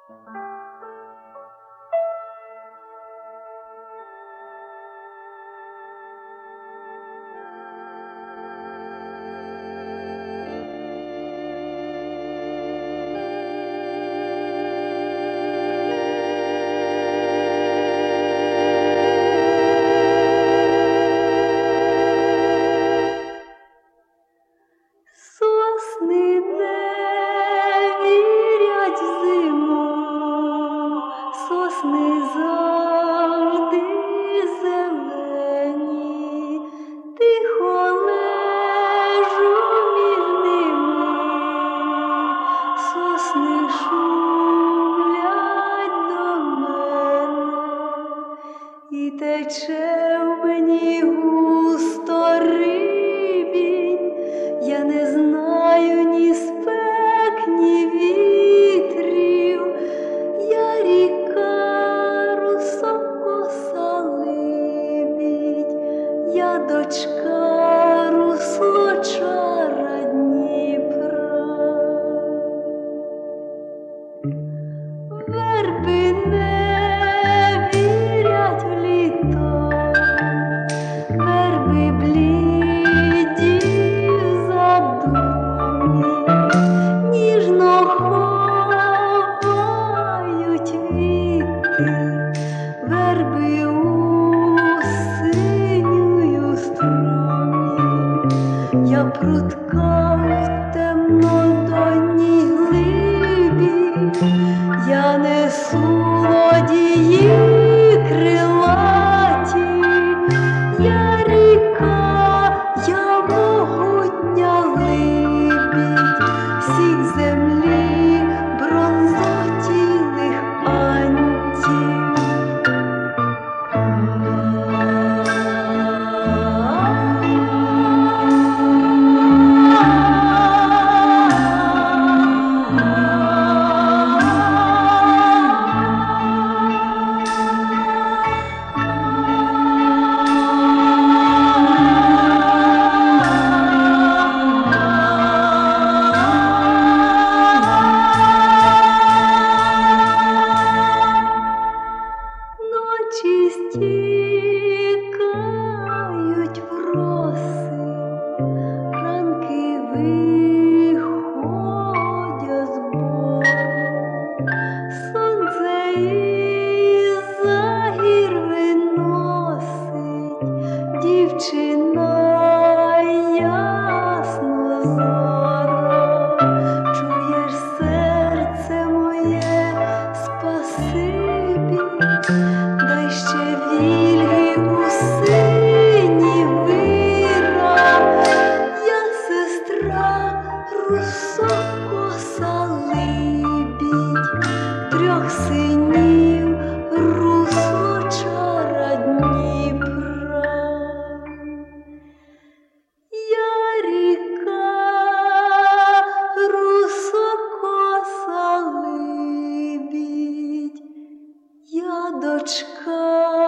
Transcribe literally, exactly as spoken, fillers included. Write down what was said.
Сосни не вірять в зиму, сосни завжди зелені, тихо лежу між ними, сосни шумлять до мене, і тече в мені густо рибінь. Я не знаю ні спек, ні вітрів, я ріка русокоса либідь, я дочка руслочара Дніпра. Верби не вірять в літо, верби бліді в задумі, ніжно ховають віти, верби у синюю струмі. Я прутка в темнодонній глибі, я несу водії крилаті, я ріка, я могутня либідь всіх землі бронзотілих антів. Ночі стікають в роси, ранки виходять з бору, сонце із-за гір виносить дівчина яснозора. Чуєш, серце моє, спасибі, дай ще вільги у сині вира, я сестра русокоса либідь, трьох синів руслочара Дніпра. Я ріка русокоса либідь, я дочка